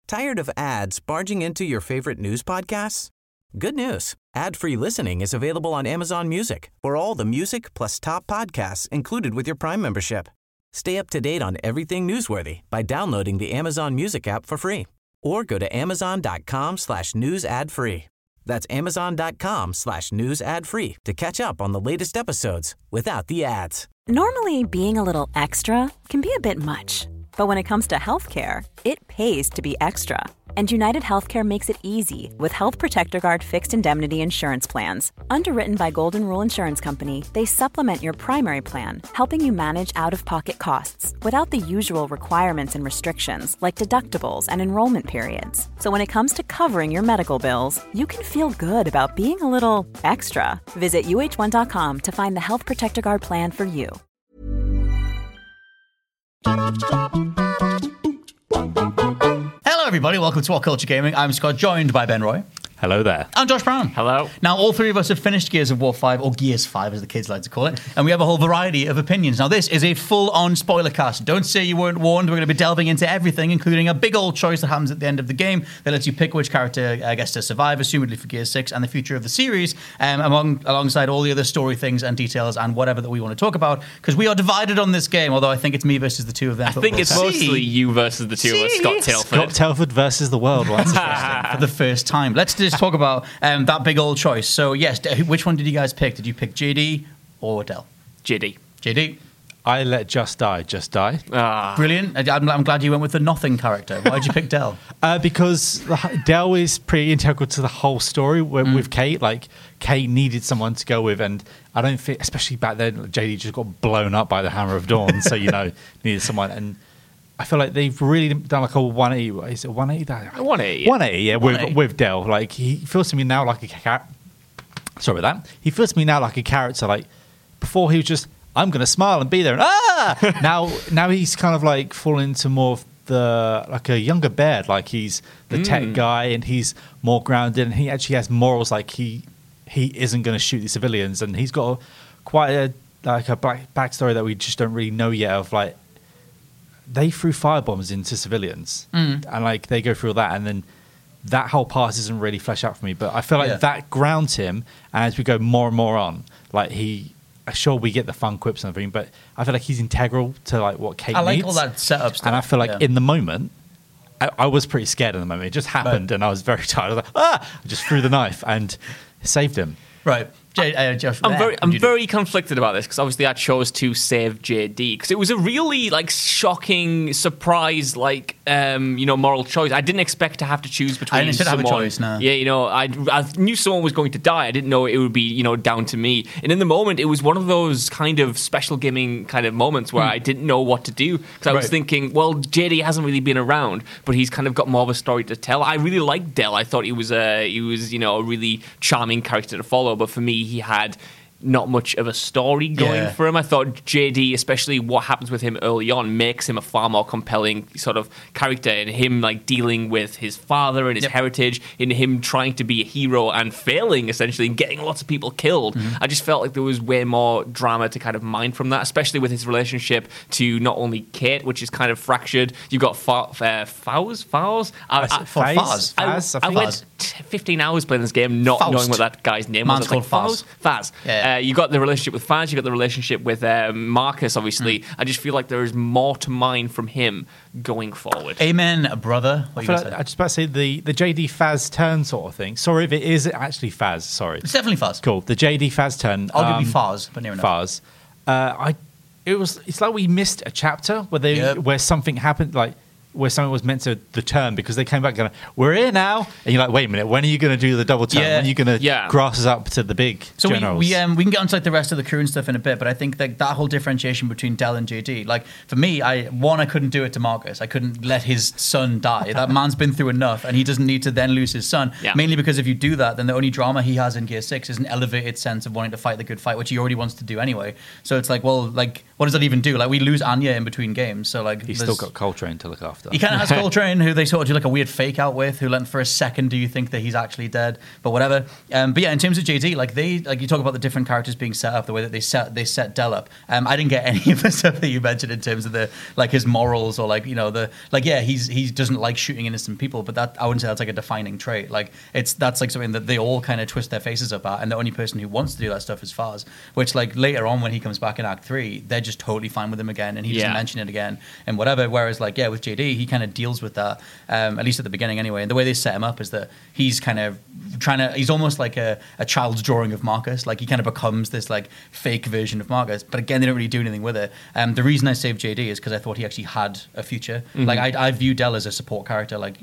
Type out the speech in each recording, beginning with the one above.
Tired of ads barging into your favorite news podcasts? Good news. Ad-free listening is available on Amazon Music for all the music plus top podcasts included with your Prime membership. Stay up to date on everything newsworthy by downloading the Amazon Music app for free or go to amazon.com/news ad free. That's amazon.com/news ad free to catch up on the latest episodes without the ads. Normally, being a little extra can be a bit much. But when it comes to healthcare, it pays to be extra. And United Healthcare makes it easy with Health Protector Guard fixed indemnity insurance plans. Underwritten by Golden Rule Insurance Company, they supplement your primary plan, helping you manage out-of-pocket costs without the usual requirements and restrictions like deductibles and enrollment periods. So when it comes to covering your medical bills, you can feel good about being a little extra. Visit uh1.com to find the Health Protector Guard plan for you. Hello everybody, welcome to What Culture Gaming. I'm Scott, joined by Ben Roy. Hello there. And Josh Brown. Hello. Now, all three of us have finished Gears of War 5, or Gears 5 as the kids like to call it, and we have a whole variety of opinions. Now, this is a full-on spoiler cast. Don't say you weren't warned. We're going to be delving into everything, including a big old choice that happens at the end of the game that lets you pick which character gets to survive, assumedly for Gears 6, and the future of the series, alongside all the other story things and details and whatever that we want to talk about, because we are divided on this game, although I think it's me versus the two of them. I think it's mostly you versus the two of us, Scott Tailford. Scott Telford versus the world once again. For the first time. Let's just talk about that big old choice. So, yes, which one did you guys pick? Did you pick JD or Del? JD. JD. I let Just Die. Brilliant. I'm glad you went with the nothing character. Why did you pick Del? Because Del is pretty integral to the whole story with Kate. Like, Kate needed someone to go with, and I don't think, especially back then, JD just got blown up by the Hammer of Dawn, so, needed someone. And I feel like they've really done like a 180. Is it 180? 180. Yeah. 180, yeah, with Del. Like, he feels to me now like a character. Sorry about that. He feels to me now like a character. Like, before he was just, I'm going to smile and be there. And now he's kind of like falling into more of like a younger Baird. Like, he's the tech guy and he's more grounded and he actually has morals. Like, he isn't going to shoot the civilians, and he's got quite a backstory that we just don't really know yet of, like, they threw firebombs into civilians and like they go through all that, and then that whole part isn't really fleshed out for me, but I feel like that grounds him, and as we go more and more on, like, sure we get the fun quips and everything, but I feel like he's integral to like what Kate needs. I like all that setup stuff. And I feel like in the moment I was pretty scared in the moment. It just happened and I was very tired. I was like, I just threw the knife and saved him. Right. Josh, I'm very conflicted about this because obviously I chose to save JD because it was a really like shocking surprise, like moral choice. I didn't expect to have to choose between. I didn't someone. have a choice. No. Yeah, I knew someone was going to die. I didn't know it would be down to me. And in the moment, it was one of those kind of special gaming kind of moments where I didn't know what to do because I was thinking, well, JD hasn't really been around, but he's kind of got more of a story to tell. I really liked Del. I thought he was a really charming character to follow, but for me, he had not much of a story going for him. I thought JD, especially what happens with him early on, makes him a far more compelling sort of character, in him like dealing with his father and his heritage, in him trying to be a hero and failing essentially and getting lots of people killed. I just felt like there was way more drama to kind of mine from that, especially with his relationship to not only Kate, which is kind of fractured. You've got Faz. I went 15 hours playing this game not knowing what that guy's name was. Called Faz. Faz. You got the relationship with Faz, you got the relationship with Marcus, obviously. I just feel like there is more to mine from him going forward. Amen, brother. I just about to say the JD Faz turn sort of thing. Sorry if it is actually Faz, sorry. It's definitely Faz. Cool. The JD Faz turn. I'll give you Faz, but near enough. Faz. It's like we missed a chapter where something happened, like where something was meant to the turn, because they came back going, we're here now, and you're like, wait a minute, when are you going to do the double turn? When are you going to grass us up to the big generals? We can get onto like the rest of the crew and stuff in a bit, but I think that whole differentiation between Del and JD, like for me, I couldn't do it to Marcus. I couldn't let his son die. That man's been through enough, and he doesn't need to then lose his son. Mainly because if you do that, then the only drama he has in Gear 6 is an elevated sense of wanting to fight the good fight, which he already wants to do anyway. So it's like, well, like, what does that even do? Like, we lose Anya in between games, so like he's still got Coltrane to look after. stuff. He kind of has Coltrane, who they sort of do like a weird fake out with, who for a second do you think that he's actually dead, but whatever. But yeah, in terms of JD, like you talk about the different characters being set up, the way that they set Del up. I didn't get any of the stuff that you mentioned in terms of the like his morals or like he doesn't like shooting innocent people, but that I wouldn't say that's like a defining trait. Like that's like something that they all kind of twist their faces up at, and the only person who wants to do that stuff is Faz, which like later on when he comes back in Act 3, they're just totally fine with him again, and he doesn't mention it again and whatever. Whereas like with JD, he kind of deals with that at least at the beginning anyway. And the way they set him up is that he's kind of he's almost like a child's drawing of Marcus. Like he kind of becomes this like fake version of Marcus, but again they don't really do anything with it. The reason I saved JD is because I thought he actually had a future. Mm-hmm. Like I view Del as a support character, like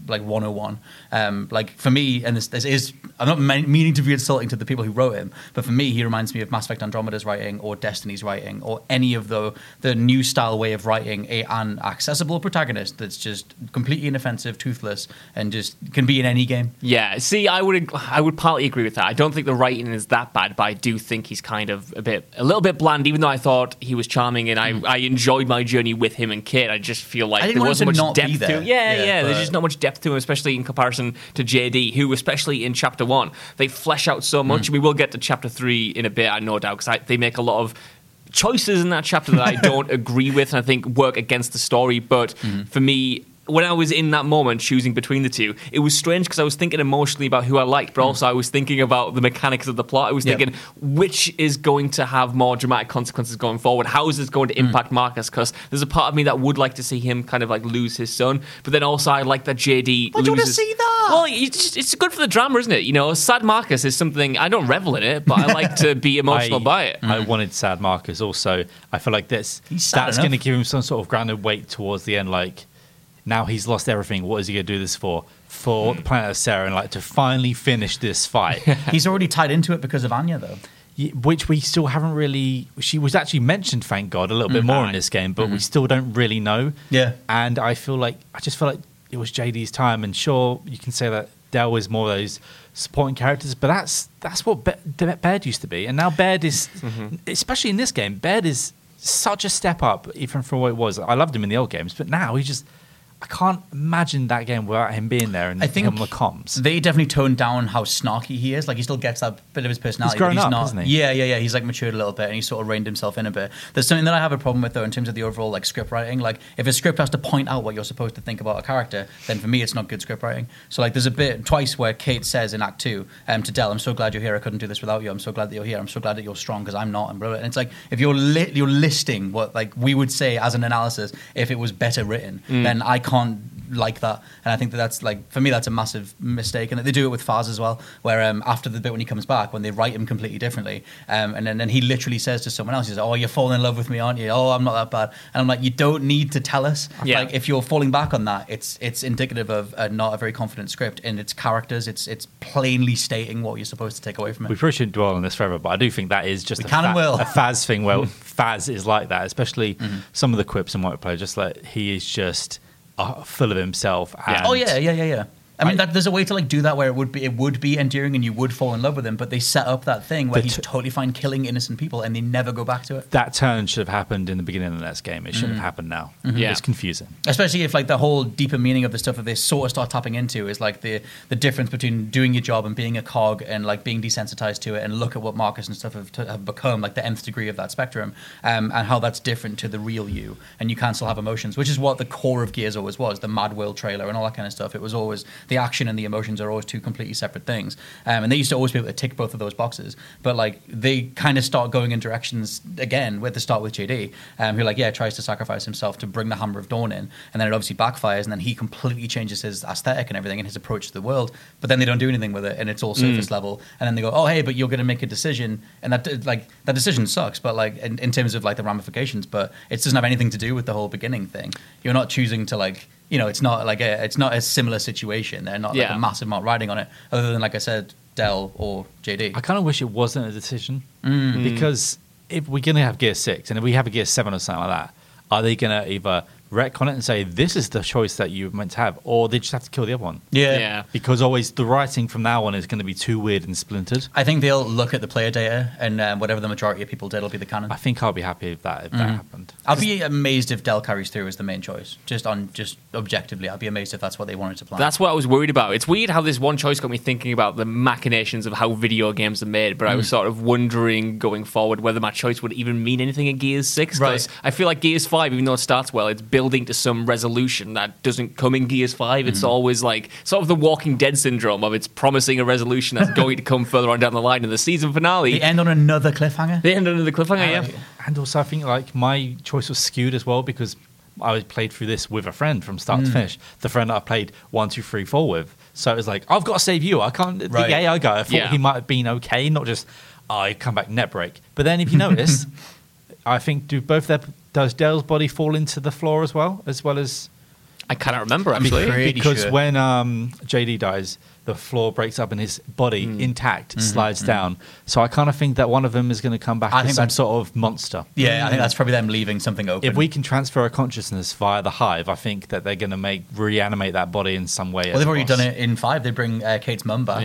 101. Like for me, and this is, I'm not meaning to be insulting to the people who wrote him, but for me he reminds me of Mass Effect Andromeda's writing or Destiny's writing or any of the new style way of writing an accessible protagonist that's just completely inoffensive, toothless, and just can be in any game. Yeah, see, I would partly agree with that. I don't think the writing is that bad, but I do think he's kind of a little bit bland, even though I thought he was charming and I enjoyed my journey with him and Kit. I just feel like there wasn't much depth to him. Yeah, there's just not much depth to him, especially in comparison to JD, who, especially in Chapter 1, they flesh out so much. We will get to Chapter 3 in a bit, I no doubt, because they make a lot of choices in that chapter that I don't agree with and I think work against the story. But for me, when I was in that moment choosing between the two, it was strange because I was thinking emotionally about who I liked, but also I was thinking about the mechanics of the plot. I was thinking, which is going to have more dramatic consequences going forward? How is this going to impact Marcus? Because there's a part of me that would like to see him kind of like lose his son, but then also I like that JD Why do you want to see that? Well, it's good for the drama, isn't it? You know, sad Marcus is something, I don't revel in it, but I like to be emotional by it. I wanted sad Marcus also. I feel like that's going to give him some sort of grounded weight towards the end, like, now he's lost everything. What is he going to do this for? For the planet of Sarah, and like to finally finish this fight. He's already tied into it because of Anya, though. Which we still haven't really... She was actually mentioned, thank God, a little bit more in this game, but we still don't really know. Yeah. And I just feel like it was JD's time, and sure, you can say that Del was more of those supporting characters, but that's what Baird used to be. And now Baird is, especially in this game, Baird is such a step up, even from what it was. I loved him in the old games, but now he just... I can't imagine that game without him being there and him on the comms. They definitely toned down how snarky he is. Like, he still gets that bit of his personality. He's grown up, hasn't he? Yeah. He's, like, matured a little bit, and he's sort of reined himself in a bit. There's something that I have a problem with, though, in terms of the overall, like, script writing. Like, if a script has to point out what you're supposed to think about a character, then for me, it's not good script writing. So, like, there's a bit twice where Kate says in Act 2 to Del, I'm so glad you're here. I couldn't do this without you. I'm so glad that you're here. I'm so glad that you're strong because I'm not. And blah, blah. And it's like, if you're listing what, like, we would say as an analysis, if it was better written, then I can't like that. And I think that's like, for me, that's a massive mistake. And they do it with Faz as well, where after the bit when he comes back, when they write him completely differently, and then he literally says to someone else, he says, oh, you're falling in love with me, aren't you? Oh, I'm not that bad. And I'm like, you don't need to tell us. Yeah. Like, if you're falling back on that, it's indicative of not a very confident script in its characters. It's plainly stating what you're supposed to take away from it. We probably shouldn't dwell on this forever, but I do think that is just a Faz thing where Faz is like that, especially some of the quips and what play, just like he is just full of himself. And Yeah. I mean, there's a way to like do that where it would be endearing and you would fall in love with him, but they set up that thing where he's totally fine killing innocent people and they never go back to it. That turn should have happened in the beginning of the next game. It shouldn't have happened now. Yeah. It's confusing. Especially if like the whole deeper meaning of the stuff that they sort of start tapping into is like the difference between doing your job and being a cog and like being desensitized to it, and look at what Marcus and stuff have become, like the nth degree of that spectrum, and how that's different to the real you, and you can still have emotions, which is what the core of Gears always was. The Mad World trailer and all that kind of stuff, it was always the action and the emotions are always two completely separate things, and they used to always be able to tick both of those boxes, but like they kind of start going in directions again with the start with JD, who like tries to sacrifice himself to bring the Hammer of Dawn in, and then it obviously backfires, and then he completely changes his aesthetic and everything and his approach to the world, but then they don't do anything with it and it's all surface level, and then they go, oh hey, but you're going to make a decision, and that decision sucks, but like in terms of like the ramifications, but it doesn't have anything to do with the whole beginning thing. You're not choosing to like, it's not like it's not a similar situation. They're not like a massive amount riding on it, other than like I said, Del or JD. I kind of wish it wasn't a decision, because if we're going to have Gear 6 and if we have a Gear 7 or something like that, are they going to either retcon it and say this is the choice that you meant to have, or they just have to kill the other one. Yeah. Because always the writing from now on is going to be too weird and splintered. I think they'll look at the player data and whatever the majority of people did will be the canon. I think I'll be happy if that happened. I'll be amazed if Dell carries through as the main choice. Just objectively, I'll be amazed if that's what they wanted to plan. That's what I was worried about. It's weird how this one choice got me thinking about the machinations of how video games are made, but I was sort of wondering going forward whether my choice would even mean anything in Gears 6. Because I feel like Gears 5, even though it starts well, it's building to some resolution that doesn't come in Gears 5. It's always like sort of the Walking Dead syndrome of it's promising a resolution that's going to come further on down the line in the season finale. They end on another cliffhanger. Yeah. And also, I think like my choice was skewed as well because I played through this with a friend from start to finish. The friend that I played 1, 2, 3, 4 with. So it was like, I've got to save you. I can't. The AI guy, I thought he might have been okay, not just I come back net break. But then if you notice, I think does Dell's body fall into the floor as well as I cannot remember actually because when JD dies, the floor breaks up and his body intact slides down. So I kind of think that one of them is going to come back as some sort of monster. Yeah, I think that's probably them leaving something open. If we can transfer a consciousness via the hive, I think that they're going to reanimate that body in some way. Well, they've already done it in 5. They bring Kate's mum back.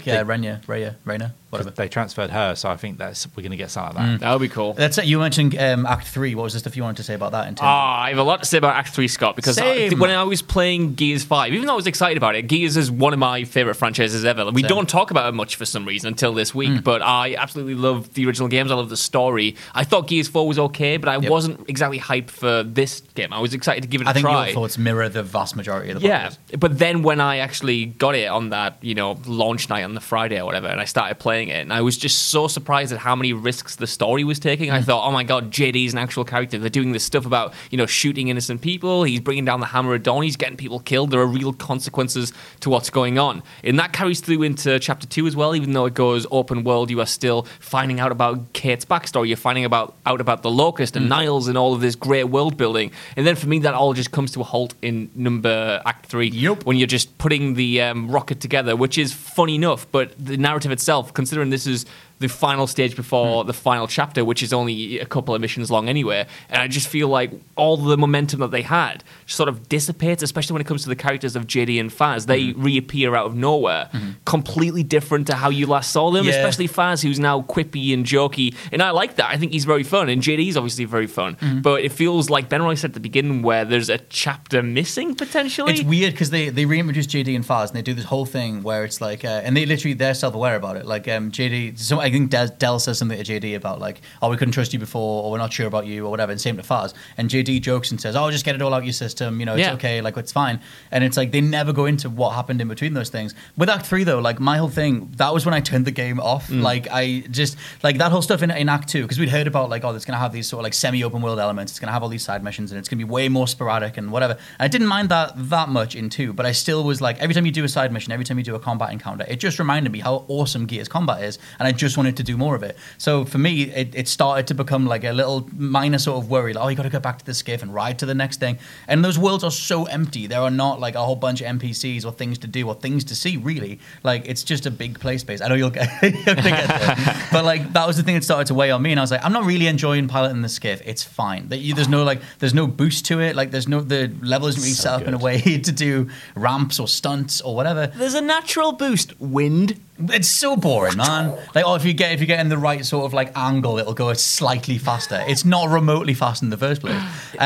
Rhaena, whatever. They transferred her, so I think we're going to get something like that. That would be cool. That's it. You mentioned Act 3. What was the stuff you wanted to say about that? I have a lot to say about Act 3, Scott, because when I was playing Gears 5, even though I was excited about it, Gears is one of my favourite franchises ever. We don't talk about it much for some reason until this week, but I absolutely love the original games. I love the story. I thought Gears 4 was okay, but I wasn't exactly hyped for this game. I was excited to give it a try. I think your thoughts mirror the vast majority of the players. But then when I actually got it on that, launch night on the Friday or whatever, and I started playing it, and I was just so surprised at how many risks the story was taking. I thought, oh my god, JD's an actual character. They're doing this stuff about, shooting innocent people. He's bringing down the Hammer of Dawn. He's getting people killed. There are real consequences to what's going on. And that carries through into Chapter 2 as well, even though it goes open world. You are still finding out about Kate's backstory. You're finding out about the Locust and Niles and all of this great world building. And then for me, that all just comes to a halt in Act 3 when you're just putting the rocket together, which is fun enough, but the narrative itself, considering this is the final stage before the final chapter, which is only a couple of missions long anyway, and I just feel like all the momentum that they had sort of dissipates, especially when it comes to the characters of JD and Faz. They reappear out of nowhere, completely different to how you last saw them, especially Faz, who's now quippy and jokey, and I like that. I think he's very fun, and JD's obviously very fun, but it feels like Ben Roy said at the beginning where there's a chapter missing, potentially. It's weird because they reintroduce JD and Faz, and they do this whole thing where it's like, and they're self-aware about it, like JD, I think Dell says something to JD about like, oh, we couldn't trust you before, or we're not sure about you, or whatever, and same to Faz. And JD jokes and says, oh, just get it all out your system, it's okay, like it's fine. And it's like they never go into what happened in between those things. With Act 3 though, like my whole thing, that was when I turned the game off. Like I just, like that whole stuff in Act 2, because we'd heard about like, oh, it's going to have these sort of like semi-open world elements, it's going to have all these side missions, and it's going to be way more sporadic and whatever. And I didn't mind that much in 2, but I still was like, every time you do a side mission, every time you do a combat encounter, it just reminded me how awesome Gears combat is, and I just wanted to do more of it. So for me, it started to become like a little minor sort of worry, like, oh, you got to go back to the skiff and ride to the next thing. And those worlds are so empty. There are not like a whole bunch of NPCs or things to do or things to see, really. Like, it's just a big play space. I know you'll get there. But like, that was the thing that started to weigh on me. And I was like, I'm not really enjoying piloting the skiff. It's fine. There's no boost to it. Like, the level isn't really set up in a way to do ramps or stunts or whatever. There's a natural boost. Wind. It's so boring, man. Like, oh, if you get in the right sort of like angle, it'll go slightly faster. It's not remotely fast in the first place.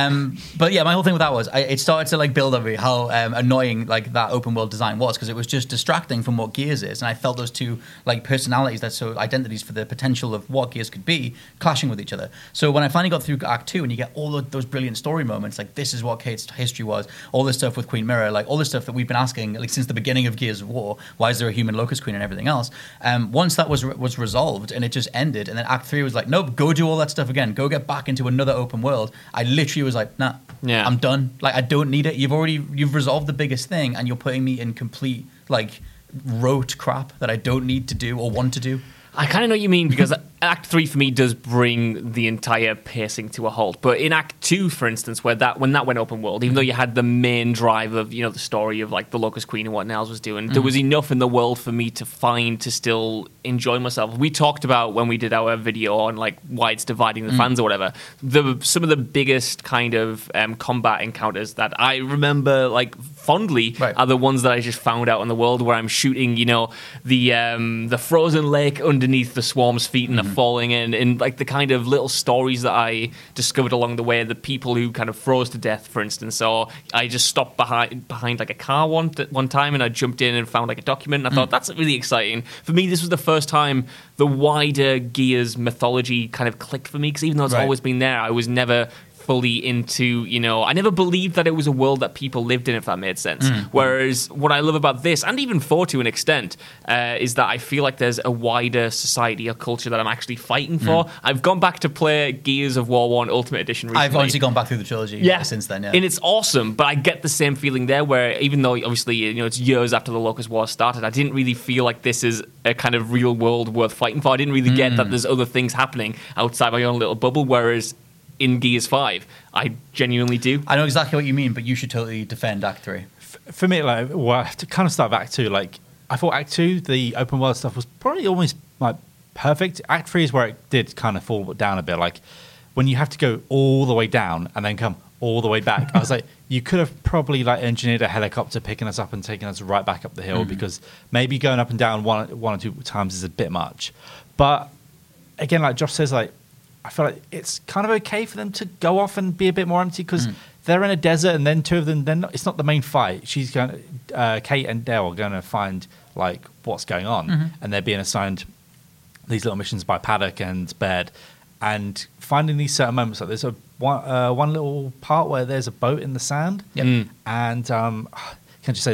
But yeah, my whole thing with that was it started to like build up how annoying like that open world design was, because it was just distracting from what Gears is, and I felt those two like personalities, that's so identities for the potential of what Gears could be, clashing with each other. So when I finally got through Act 2 and you get all of those brilliant story moments, like this is what Kate's history was, all this stuff with Queen Myrrah, like all this stuff that we've been asking like since the beginning of Gears of War, why is there a human Locust Queen and everything else? Once that was resolved and it just ended, and then Act 3 was like, nope, go do all that stuff again, go get back into another open world. I literally was like, nah, I'm done. Like, I don't need it. You've resolved the biggest thing, and you're putting me in complete like rote crap that I don't need to do or want to do. I kind of know what you mean, because Act 3 for me does bring the entire pacing to a halt. But in Act 2, for instance, when that went open world, even though you had the main drive of, the story of like the Locust Queen and what Nels was doing, there was enough in the world for me to find to still enjoy myself. We talked about when we did our video on like why it's dividing the fans or whatever, some of the biggest kind of combat encounters that I remember like fondly are the ones that I just found out in the world where I'm shooting, the frozen lake underneath the swarm's feet and the falling in, and like the kind of little stories that I discovered along the way, the people who kind of froze to death, for instance. Or I just stopped behind like a car one time and I jumped in and found like a document and I thought that's really exciting. For me, this was the first time the wider Gears mythology kind of clicked for me, because even though it's always been there, I was never fully into, I never believed that it was a world that people lived in, if that made sense. Whereas what I love about this, and even 4 to an extent, is that I feel like there's a wider society or culture that I'm actually fighting for. I've gone back to play Gears of War 1 Ultimate Edition recently. I've honestly gone back through the trilogy since then, and it's awesome, but I get the same feeling there where even though obviously it's years after the Locust War started, I didn't really feel like this is a kind of real world worth fighting for. I didn't really get that there's other things happening outside my own little bubble, whereas in Gears 5, I genuinely do. I know exactly what you mean, but you should totally defend Act 3. For me, to kind of start with Act 2, like, I thought Act 2, the open world stuff was probably almost like perfect. Act 3 is where it did kind of fall down a bit. Like, when you have to go all the way down and then come all the way back, I was like, you could have probably like engineered a helicopter picking us up and taking us right back up the hill, because maybe going up and down one or two times is a bit much. But again, like Josh says, like, I feel like it's kind of okay for them to go off and be a bit more empty, because they're in a desert and then two of them, it's not the main fight. She's going, Kate and Dale are going to find like what's going on, and they're being assigned these little missions by Paddock and Baird, and finding these certain moments. Like there's one little part where there's a boat in the sand, and can't you say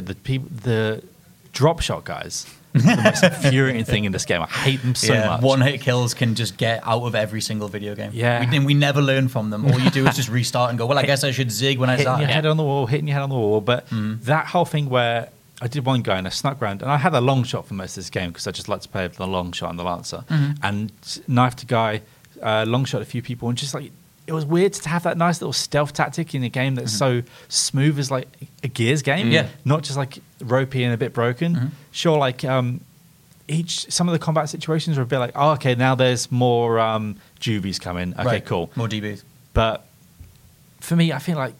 the drop shot guys? The most infuriating thing in this game. I hate them so much. One-hit kills can just get out of every single video game. Yeah. We never learn from them. All you do is just restart and go, well, I guess I should zig when I start. Hitting your head on the wall. But that whole thing where I did one guy and I snuck around, and I had a long shot for most of this game because I just like to play with the long shot and the Lancer. And knifed a guy, long shot a few people, and just like, it was weird to have that nice little stealth tactic in a game that's so smooth as like a Gears game, not just like ropey and a bit broken. Sure, like some of the combat situations are a bit like, oh, okay, now there's more juvies coming. Okay, cool, more DBs. But for me, I feel like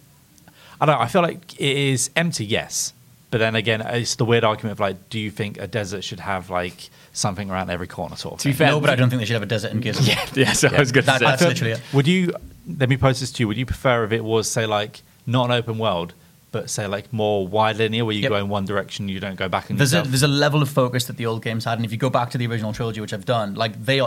I feel like it is empty, yes. But then again, it's the weird argument of like, do you think a desert should have like something around every corner sort of thing? To be fair, no, but I don't think they should have a desert in Gears. So I was good to say. That's literally it. Would you, let me pose this to you, would you prefer if it was, say, like, not an open world, but say like more wide linear where you go in one direction, you don't go back and there's a level of focus that the old games had, and if you go back to the original trilogy, which I've done, like they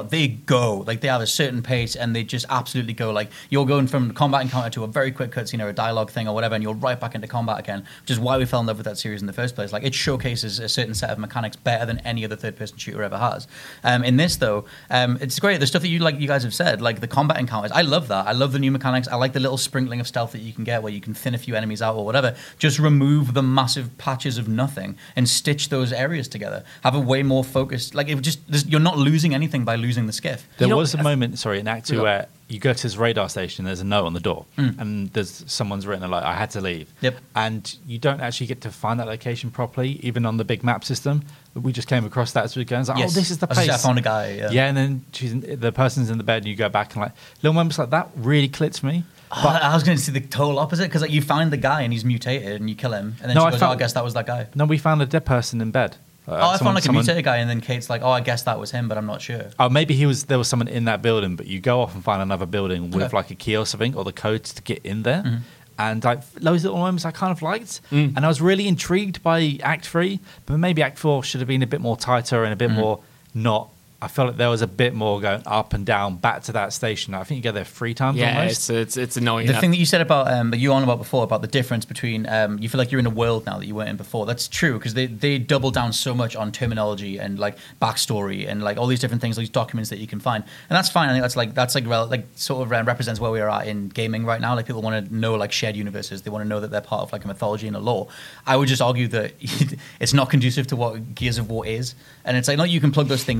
have a certain pace and they just absolutely go. Like you're going from combat encounter to a very quick cutscene or a dialogue thing or whatever, and you're right back into combat again, which is why we fell in love with that series in the first place. Like it showcases a certain set of mechanics better than any other third-person shooter ever has. In this though, it's great. The stuff that you guys have said, like the combat encounters, I love that. I love the new mechanics. I like the little sprinkling of stealth that you can get where you can thin a few enemies out or whatever. Just remove the massive patches of nothing and stitch those areas together. Have a way more focused. Like you're not losing anything by losing the skiff. There was a moment, in Act 2 where you go to this radar station. There's a note on the door, and someone's written like, "I had to leave." Yep. And you don't actually get to find that location properly, even on the big map system. We just came across that as we go. It's like, this is the place. I found a guy. Yeah, and then the person's in the bed, and you go back and like little moments like that really clicked for me. But I was going to see the total opposite, because like you find the guy and he's mutated and you kill him, and then she goes, I guess that was that guy. No, we found a dead person in bed. I found like a mutated guy, and then Kate's like, I guess that was him, but I'm not sure. Oh, maybe there was someone in that building, but you go off and find another building with like a key or something, or the codes to get in there. And like those little moments I kind of liked. And I was really intrigued by Act 3, but maybe Act 4 should have been a bit more tighter and a bit more not. I felt like there was a bit more going up and down back to that station. I think you go there 3 times almost. It's annoying. The thing that you said about that you were on about before, about the difference between you feel like you're in a world now that you weren't in before. That's true, because they double down so much on terminology and like backstory and like all these different things, these documents that you can find, and that's fine. I think that's sort of represents where we are at in gaming right now. Like people want to know like shared universes. They want to know that they're part of like a mythology and a lore. I would just argue that it's not conducive to what Gears of War is, and it's like, no, you can plug those things in, but like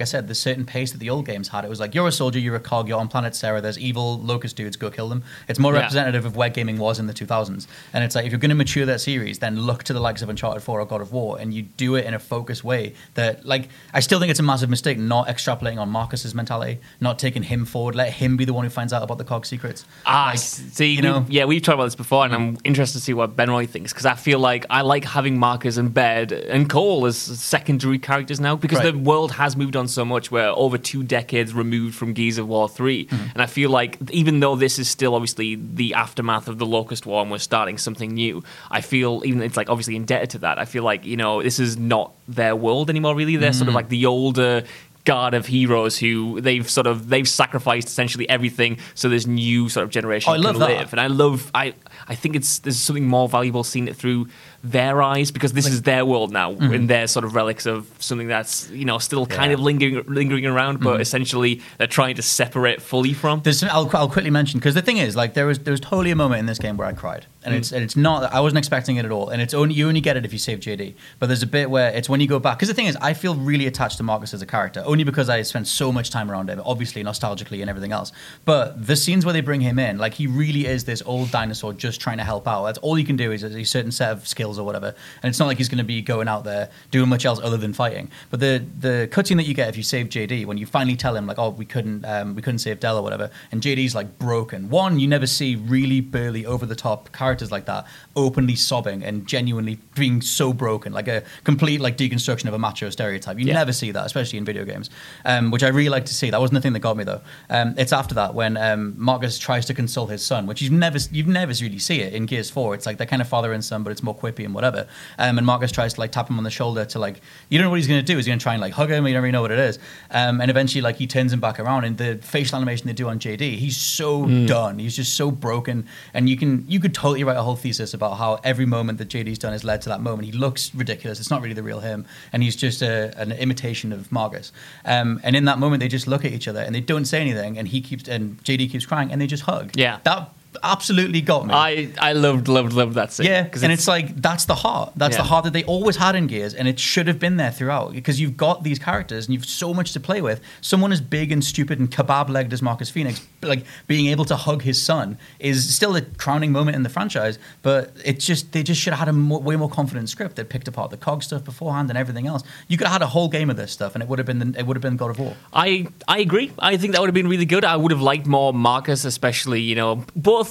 like I said, the certain pace that the old games had. It was like, you're a soldier, you're a cog, you're on planet Sarah, there's evil locust dudes, go kill them. It's more representative of where gaming was in the 2000s. And it's like, if you're going to mature that series, then look to the likes of Uncharted 4 or God of War, and you do it in a focused way that, like, I still think it's a massive mistake not extrapolating on Marcus's mentality, not taking him forward, let him be the one who finds out about the cog secrets. See, we've talked about this before, and I'm interested to see what Ben Roy thinks, because I feel like I like having Marcus and Baird and Cole as secondary characters now, because the world has moved on so much. We're over 2 decades removed from Gears of War 3, and I feel like even though this is still obviously the aftermath of the Locust War and we're starting something new, I feel even it's like obviously indebted to that. I feel like, this is not their world anymore, really. They're sort of like the older guard of heroes who they've sacrificed essentially everything so this new sort of generation can live. And I think there's something more valuable seeing it through their eyes, because this is their world now, and their sort of relics of something that's still kind of lingering around, but essentially they're trying to separate fully from. I'll quickly mention, because the thing is, like, there was totally a moment in this game where I cried, and it's not, I wasn't expecting it at all, and you only get it if you save JD. But there's a bit where it's when you go back, because the thing is, I feel really attached to Marcus as a character, only because I spent so much time around him, obviously nostalgically and everything else. But the scenes where they bring him in, like, he really is this old dinosaur just trying to help out. That's all you can do is a certain set of skills or whatever, and it's not like he's going to be going out there doing much else other than fighting. But the cutscene that you get if you save JD, when you finally tell him, like, oh, we couldn't save Del or whatever, and JD's like broken. One, you never see really burly, over the top characters like that openly sobbing and genuinely being so broken, like a complete like deconstruction of a macho stereotype. You never see that, especially in video games, which I really like to see. That wasn't the thing that got me though. It's after that when Marcus tries to console his son, which you've never really see it in Gears 4. It's like they're kind of father and son, but it's more quippy and whatever. And Marcus tries to like tap him on the shoulder to like, you don't know what he's going to do. Is he going to try and like hug him? You don't really know what it is. And eventually like he turns him back around, and the facial animation they do on JD, he's so done. He's just so broken. And you could totally write a whole thesis about how every moment that JD's done has led to that moment. He looks ridiculous. It's not really the real him, and he's just an imitation of Marcus. And in that moment, they just look at each other and they don't say anything. And JD keeps crying, and they just hug. Yeah, that absolutely got me. I loved that scene. Yeah, and it's like, that's the heart. That's the heart that they always had in Gears, and it should have been there throughout, because you've got these characters and you've so much to play with. Someone as big and stupid and kebab-legged as Marcus Phoenix, like, being able to hug his son is still a crowning moment in the franchise, but they just should have had a way more confident script that picked apart the COG stuff beforehand and everything else. You could have had a whole game of this stuff, and it would have been God of War. I agree. I think that would have been really good. I would have liked more Marcus, especially, both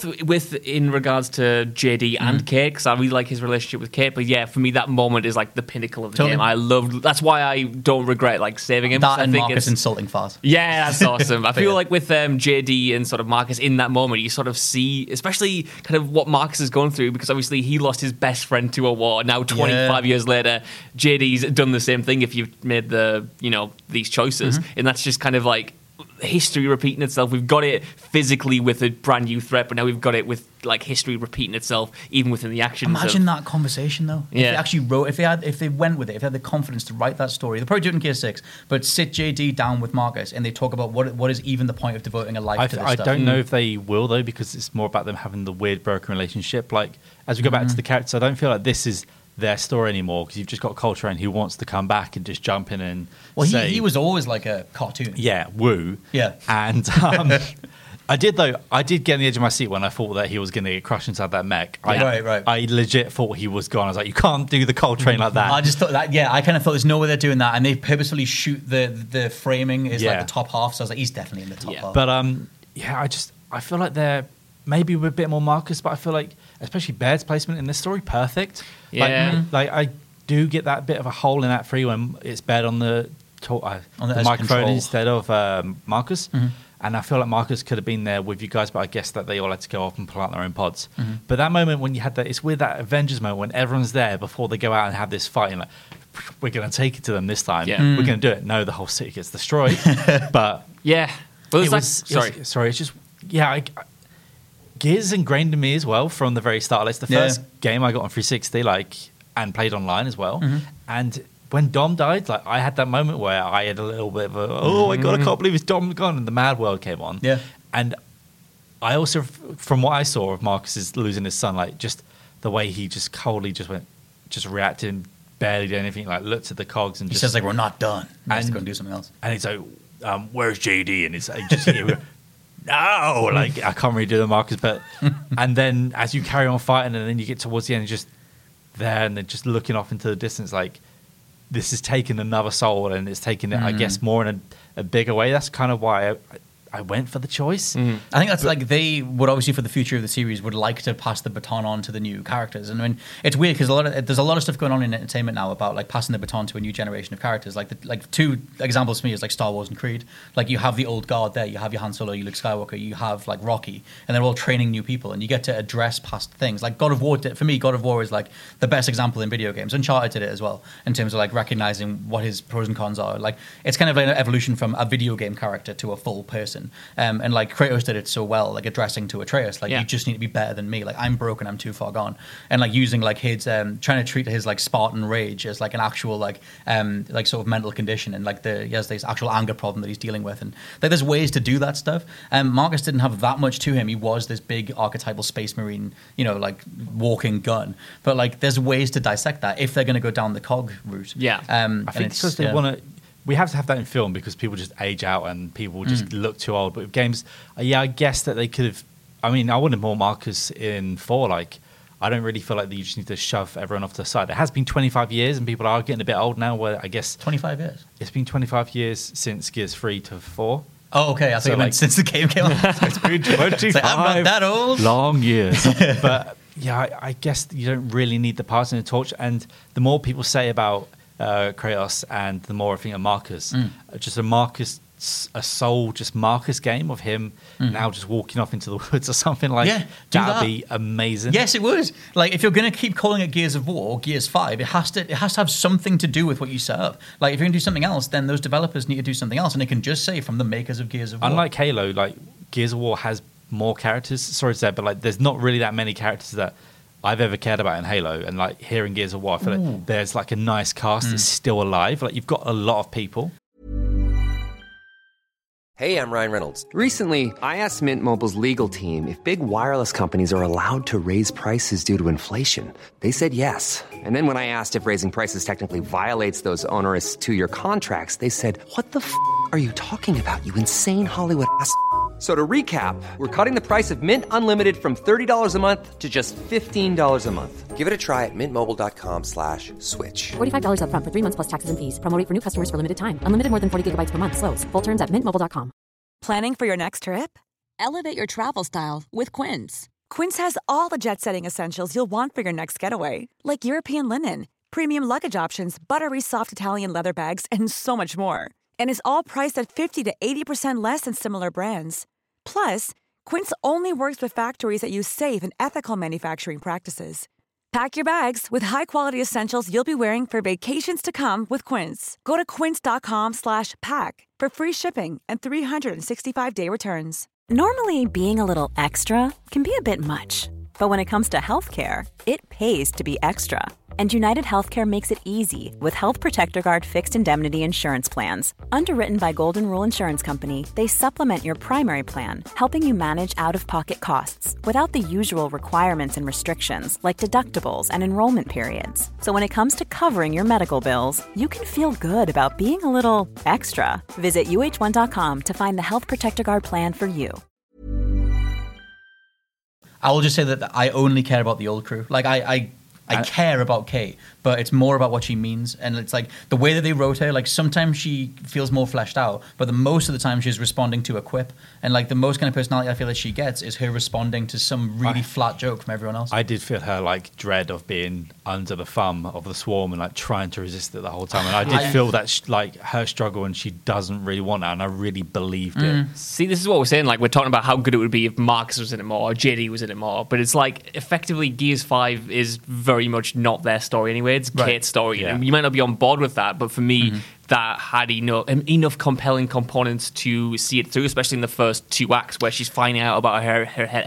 in regards to JD and Kate, because I really like his relationship with Kate. But yeah, for me, that moment is like the pinnacle of the game. I loved. That's why I don't regret like saving him. That and I think Marcus insulting Faz. Yeah, that's awesome. I feel like with JD and sort of Marcus in that moment, you sort of see, especially kind of what Marcus is going through, because obviously he lost his best friend to a war. Now 25 years later, JD's done the same thing. If you've made these choices, and that's just kind of like history repeating itself. We've got it physically with a brand new threat, but now we've got it with like history repeating itself even within the actions. Imagine that conversation though. If they actually wrote, if they went with it, if they had the confidence to write that story, they'll probably do it in Gear 6, but sit JD down with Marcus and they talk about what is even the point of devoting a life to this stuff. I don't know if they will though, because it's more about them having the weird broken relationship. Like, as we go back to the characters, I don't feel like this is their story anymore, because you've just got Coltrane who wants to come back and just jump in and say, he was always like a cartoon. Yeah, woo. Yeah. And I did get on the edge of my seat when I thought that he was going to get crushed inside that mech. Right. I legit thought he was gone. I was like, you can't do the Coltrane like that. I just thought that, I kind of thought there's no way they're doing that, and they purposefully shoot the framing is like the top half, so I was like, he's definitely in the top half. But I feel like they're maybe with a bit more Marcus, but I feel like especially Baird's placement in this story, perfect. Yeah. Like I do get that bit of a hole in that free when it's Baird on the microphone control instead of Marcus. And I feel like Marcus could have been there with you guys, but I guess that they all had to go off and pull out their own pods. But that moment when you had that, it's weird, that Avengers moment when everyone's there before they go out and have this fight, and like, we're going to take it to them this time. Yeah. We're going to do it. No, the whole city gets destroyed. But yeah. Well, it's just, Gears ingrained in me as well from the very start. It's the first game I got on 360, and played online as well. And when Dom died, I had that moment where I had a little bit of oh my god, I can't believe it's Dom gone, and the Mad World came on. Yeah. And I also, from what I saw of Marcus's losing his son, just the way he just coldly just reacted barely did anything. Like looked at the cogs and He just says like, we're not done. He has to And- go and do something else. and he's like, "Where's JD?" And it's like, just no, like I can't really do the markers, but and then as you carry on fighting, and then you get towards the end, just there and then just looking off into the distance, like this is taking another soul, and it's taking it, I guess, more in a bigger way. That's kind of why I went for the choice. I think that's like they would obviously for the future of the series would like to pass the baton on to the new characters. And I mean, it's weird because there's a lot of stuff going on in entertainment now about like passing the baton to a new generation of characters. Like two examples for me is like Star Wars and Creed. Like you have the old guard there, you have your Han Solo, you Luke Skywalker, you have like Rocky, and they're all training new people, and you get to address past things. Like God of War, for me, God of War is like the best example in video games. Uncharted did it as well in terms of like recognizing what his pros and cons are. Like it's kind of like an evolution from a video game character to a full person. And like Kratos did it so well, like addressing to Atreus, like you just need to be better than me. Like I'm broken, I'm too far gone, and like using like his trying to treat his like Spartan rage as like an actual like sort of mental condition, and like he has this actual anger problem that he's dealing with, and like there's ways to do that stuff. Marcus didn't have that much to him. He was this big archetypal space marine, like walking gun. But like there's ways to dissect that if they're going to go down the cog route. Yeah, I think because they want to. We have to have that in film because people just age out and people just look too old. But with games, I guess that they could have. I mean, I wanted more Marcus in 4. Like, I don't really feel like you just need to shove everyone off to the side. It has been 25 years and people are getting a bit old now. Where I guess 25 years. It's been 25 years since Gears 3 to 4. Oh, okay. I think like, since the game came out. It's been 25 like, I'm not that old. Long years. But yeah, I guess you don't really need the passing of the torch. And the more people say about Kratos, and the more I think of Marcus, just a sole just Marcus game of him now just walking off into the woods or something like that'd be amazing. Yes, it would. Like if you're going to keep calling it Gears of War or Gears 5, it has to have something to do with what you serve. Like if you're going to do something else, then those developers need to do something else, and it can just say from the makers of Gears of War. Unlike Halo, like Gears of War has more characters. Sorry to say, but like there's not really that many characters that I've ever cared about in Halo, and like here in Gears of War, I feel like there's like a nice cast that's still alive. Like you've got a lot of people. Hey, I'm Ryan Reynolds. Recently, I asked Mint Mobile's legal team if big wireless companies are allowed to raise prices due to inflation. They said yes. And then when I asked if raising prices technically violates those onerous 2-year contracts, they said, "What the f*** are you talking about, you insane Hollywood ass?" So to recap, we're cutting the price of Mint Unlimited from $30 a month to just $15 a month. Give it a try at mintmobile.com/switch. $45 up front for 3 months plus taxes and fees. Promo rate for new customers for limited time. Unlimited more than 40 gigabytes per month. Slows full terms at mintmobile.com. Planning for your next trip? Elevate your travel style with Quince. Quince has all the jet-setting essentials you'll want for your next getaway, like European linen, premium luggage options, buttery soft Italian leather bags, and so much more. And is all priced at 50 to 80% less than similar brands. Plus, Quince only works with factories that use safe and ethical manufacturing practices. Pack your bags with high-quality essentials you'll be wearing for vacations to come with Quince. Go to quince.com/pack for free shipping and 365-day returns. Normally, being a little extra can be a bit much, but when it comes to healthcare, it pays to be extra. And United Healthcare makes it easy with Health Protector Guard fixed indemnity insurance plans. Underwritten by Golden Rule Insurance Company, they supplement your primary plan, helping you manage out-of-pocket costs without the usual requirements and restrictions like deductibles and enrollment periods. So when it comes to covering your medical bills, you can feel good about being a little extra. Visit uh1.com to find the Health Protector Guard plan for you. I will just say that I only care about the old crew. Like I care about Kate, but it's more about what she means. And it's like the way that they wrote her, like sometimes she feels more fleshed out, but the most of the time she's responding to a quip. And like the most kind of personality I feel that she gets is her responding to some really flat joke from everyone else. I did feel her like dread of being under the thumb of the swarm and like trying to resist it the whole time. And I did feel that like her struggle, and she doesn't really want that. And I really believed it. See, this is what we're saying. Like, we're talking about how good it would be if Marcus was in it more or JD was in it more. But it's like, effectively, Gears 5 is very much not their story anyway. It's Kate's story. Yeah. And you might not be on board with that, but for me, that had enough compelling components to see it through, especially in the first 2 acts where she's finding out about her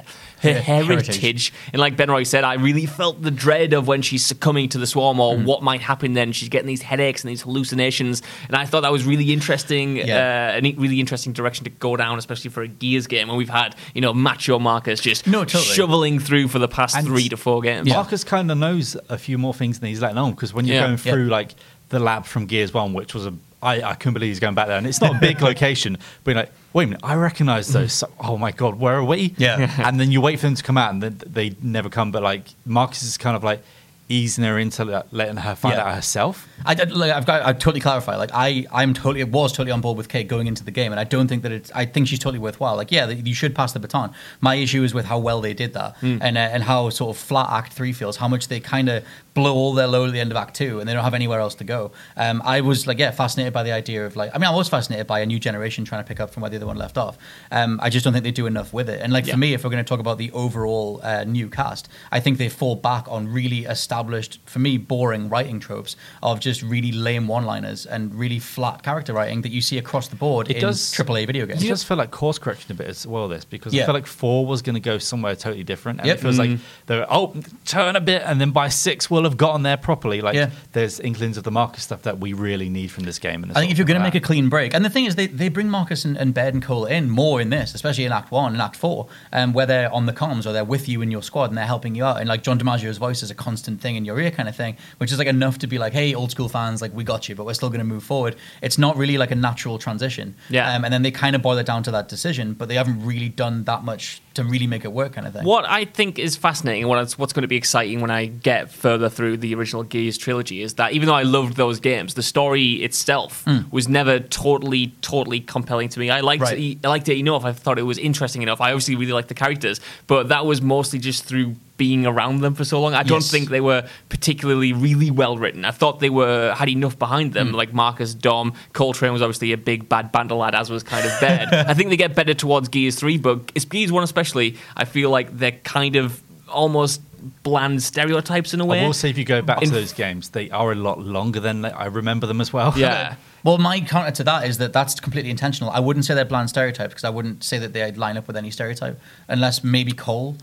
heritage. And like Ben Roy said, I really felt the dread of when she's succumbing to the swarm or what might happen then. She's getting these headaches and these hallucinations. And I thought that was really interesting, a really interesting direction to go down, especially for a Gears game. And we've had, macho Marcus just shoveling through for the past 3 to 4 games. Marcus kind of knows a few more things than he's letting on, because when you're going through like the lab from Gears 1, which was I couldn't believe he's going back there, and it's not a big location, but you're like, wait a minute, I recognise those. So, oh my god, where are we? Yeah. And then you wait for them to come out, and they never come. But like Marcus is kind of like easing her into letting her find out herself. I totally clarify. Like I was totally on board with Kate going into the game, and I don't think that I think she's totally worthwhile. Like, you should pass the baton. My issue is with how well they did that, and how sort of flat Act 3 feels. How much they kind of blow all their load at the end of Act 2, and they don't have anywhere else to go. I was fascinated by the idea of I was fascinated by a new generation trying to pick up from where the other one left off. I just don't think they do enough with it. And for me, if we're going to talk about the overall new cast, I think they fall back on really established, for me, boring writing tropes of just really lame one-liners and really flat character writing that you see across the board in AAA video games. It does feel like course correction a bit as well, this, because I feel like 4 was going to go somewhere totally different, and it feels like they're turn a bit, and then by 6 we'll have gotten there properly. There's inklings of the Marcus stuff that we really need from this game. I think if you're going to make a clean break, and the thing is, they bring Marcus and Baird and Cole in more in this, especially in Act 1 and Act 4, where they're on the comms or they're with you in your squad and they're helping you out, and like John DiMaggio's voice is a constant thing in your ear kind of thing, which is like enough to be like, hey, old school fans, like, we got you, but we're still going to move forward. It's not really like a natural transition. And then they kind of boil it down to that decision, but they haven't really done that much to really make it work kind of thing. What I think is fascinating, and what's going to be exciting when I get further through the original Gears trilogy, is that even though I loved those games, the story itself was never totally compelling to me. I liked it enough. I thought it was interesting enough. I obviously really liked the characters, but that was mostly just through being around them for so long. I don't think they were particularly really well written. I thought they had enough behind them, like Marcus, Dom, Coltrane was obviously a big bad bandit lad, as was kind of Baird. I think they get better towards Gears 3, but it's Gears 1 especially, I feel like they're kind of almost bland stereotypes in a way. I will say, if you go back to those games, they are a lot longer than I remember them as well. Yeah. Well, my counter to that is that's completely intentional. I wouldn't say they're bland stereotypes, because I wouldn't say that they line up with any stereotype, unless maybe Cole.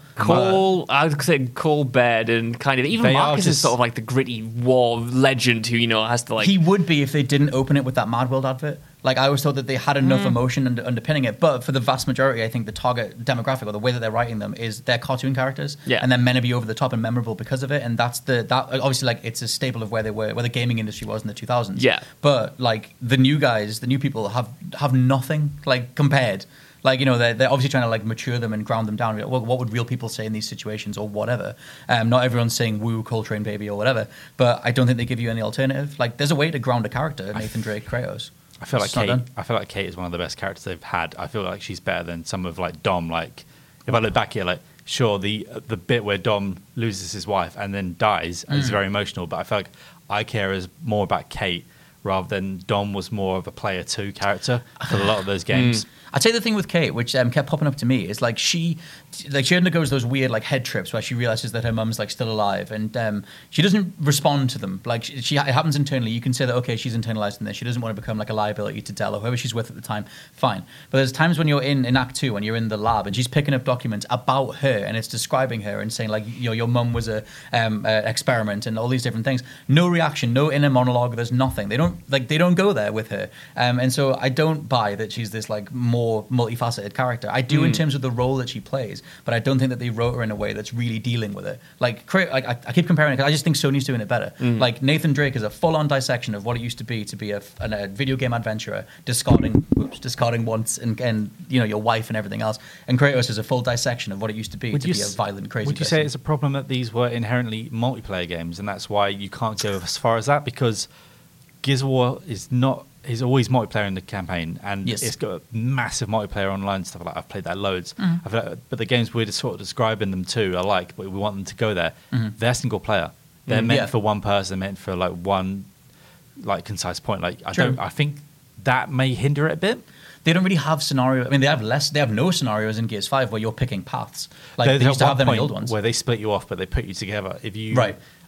I would say Cole, Baird, and kind of even Marcus is sort of like the gritty war legend who has to He would be if they didn't open it with that Mad World advert. Like, I always thought that they had enough emotion underpinning it, but for the vast majority, I think the target demographic, or the way that they're writing them, is they're cartoon characters, and they're meant to be over the top and memorable because of it. And that obviously, like, it's a staple of where the gaming industry was in the 2000s. Yeah, but like the new guys, the new people have nothing like compared. Like, they're obviously trying to like mature them and ground them down. Well, what would real people say in these situations, or whatever? Not everyone's saying "woo, Coltrane baby" or whatever, but I don't think they give you any alternative. Like, there's a way to ground a character, Nathan Drake, Kratos. I feel like Kate is one of the best characters they've had. I feel like she's better than some of like Dom. Like, if I look back here, like, sure, the bit where Dom loses his wife and then dies is very emotional, but I feel like I care more about Kate rather than Dom was more of a player 2 character for a lot of those games. I'd say the thing with Kate, which kept popping up to me, is like she undergoes those weird like head trips where she realizes that her mum's like still alive, and she doesn't respond to them. Like, it happens internally. You can say that, okay, she's internalizing this. She doesn't want to become like a liability to Dell or whoever she's with at the time. Fine. But there's times when you're in Act 2 and you're in the lab and she's picking up documents about her and it's describing her and saying like, your mum was a experiment and all these different things. No reaction, no inner monologue. There's nothing. They don't go there with her. And so I don't buy that she's this like more multifaceted character. I do in terms of the role that she plays, but I don't think that they wrote her in a way that's really dealing with it. Like I keep comparing it because I just think Sony's doing it better. Like, Nathan Drake is a full-on dissection of what it used to be a video game adventurer discarding once and your wife and everything else. And Kratos is a full dissection of what it used to be a violent, crazy. Would you say it's a problem that these were inherently multiplayer games, and that's why you can't go as far as that? Because Gears of War is always multiplayer in the campaign, and it's got massive multiplayer online stuff. Like, I've played that loads. But the games we're just sort of describing them to are like, but we want them to go there. They're single player. They're meant for one person, meant for like one like concise point. Like, I think that may hinder it a bit. They don't really have scenario. I mean, they have no scenarios in Gears 5 where you're picking paths. Like, they used to have them in the old ones, where they split you off, but they put you together. If you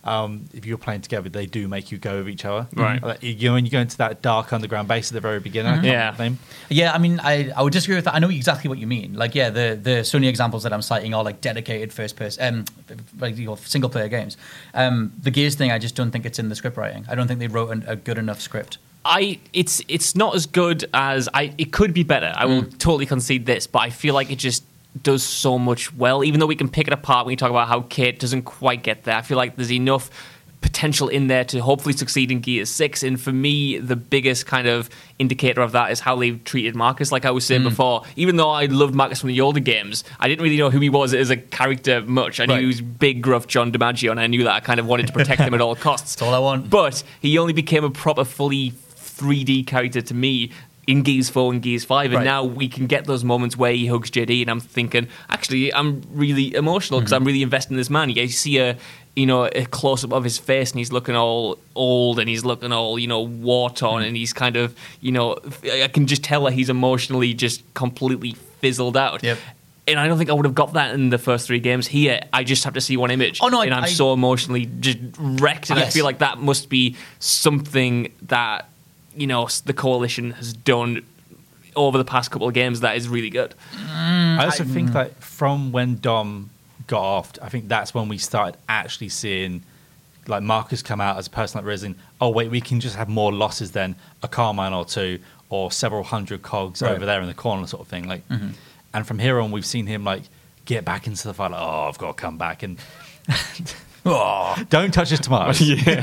if you're playing together, they do make you go with each other. Right. When you go into that dark underground base at the very beginning. I can't remember the name. Yeah, I mean, I would disagree with that. I know exactly what you mean. Like, yeah, the Sony examples that I'm citing are like dedicated first person, like single player games. The Gears thing, I just don't think it's in the script writing. I don't think they wrote a good enough script. It's not as good as it could be better. I will totally concede this, but I feel like it just does so much well. Even though we can pick it apart when you talk about how Kate doesn't quite get there, I feel like there's enough potential in there to hopefully succeed in Gears 6. And for me, the biggest kind of indicator of that is how they've treated Marcus. Like I was saying before, even though I loved Marcus from the older games, I didn't really know who he was as a character much. I knew he was big, gruff John DiMaggio, and I knew that I kind of wanted to protect him at all costs. That's all I want. But he only became a proper, fully 3D character to me in Gears 4 and Gears 5, and now we can get those moments where he hugs JD, and I'm thinking, actually, I'm really emotional because I'm really invested in this man. You see a close-up of his face, and he's looking all old, and he's looking all, war-torn, and he's kind of, I can just tell that he's emotionally just completely fizzled out. Yep. And I don't think I would have got that in the first 3 games. Here, I just have to see one image. And I'm so emotionally just wrecked, and I feel like that must be something that the Coalition has done over the past couple of games that is really good. I also think that from when Dom got off, I think that's when we started actually seeing like Marcus come out as a person like realizing, oh wait, we can just have more losses than a Carmine or two or several hundred cogs over there in the corner sort of thing. Like, and from here on, we've seen him like get back into the fight. Like, oh, I've got to come back and don't touch his tomatoes.